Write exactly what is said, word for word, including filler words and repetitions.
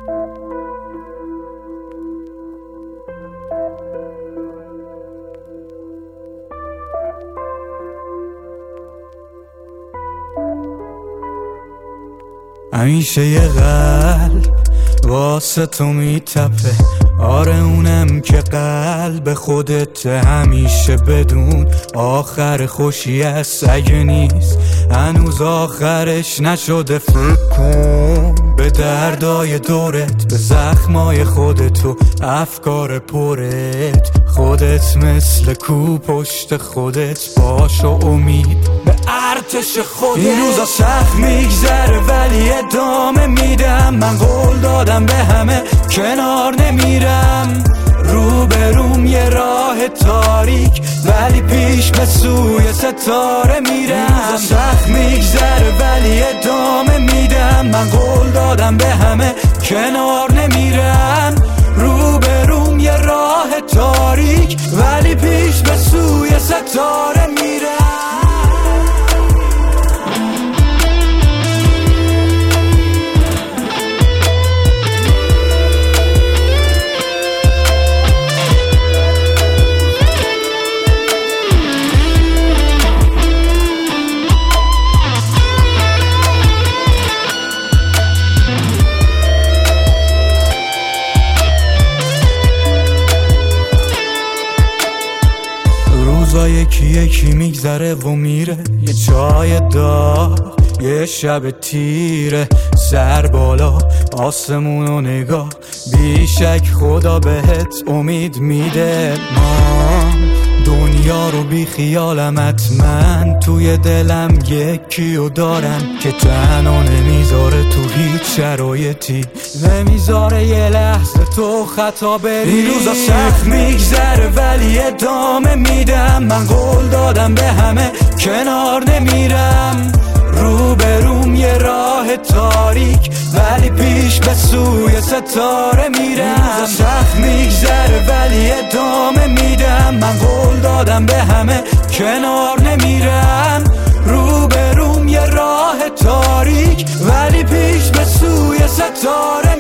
همیشه یه قلب واسه تو میتپه، آره اونم که قلب خودت، همیشه بدون آخر خوشی است. اگه نیست هنوز آخرش نشده، فکر کن به دردای دورت، به زخمای خودت و افکار پرت. خودت مثل کو پشت خودت باش و امید به ارتش خودت. این روزا سخت میگذره ولی ادامه میدم، من قول دادم به همه کنار نمیرم. رو به روم یه راه تاریک ولی پیش به سوی ستاره میرم. روزا سخت میگذره ولی ادامه میدم، من قول دادم به همه کنار نمیرم. رو به روم یه راه تاریک ولی پیش به سوی ستاره میرم. روزا یکی یکی میگذره و میره، یه چای داغ یه شب تیره، سر بالا آسمون و نگاه، بیشک خدا بهت امید میده. من دنیا رو بی خیالم، حتما توی دلم یکیو دارم که تنها نمیذاره تو هیچ شرایطی، نمیذاره یه لحظه تو خطا بری. این روزا سخت میگذره ولی ادامه میدم، من قول دادم به همه کنار نمیرم. رو به روم یه راه تاریک ولی پیش به سوی ستاره میرم. روزا سخت میگذره ولی ادامه میدم، من قول دادم به همه کنار نمیرم. رو به روم یه راه تاریک ولی پیش به سوی ستاره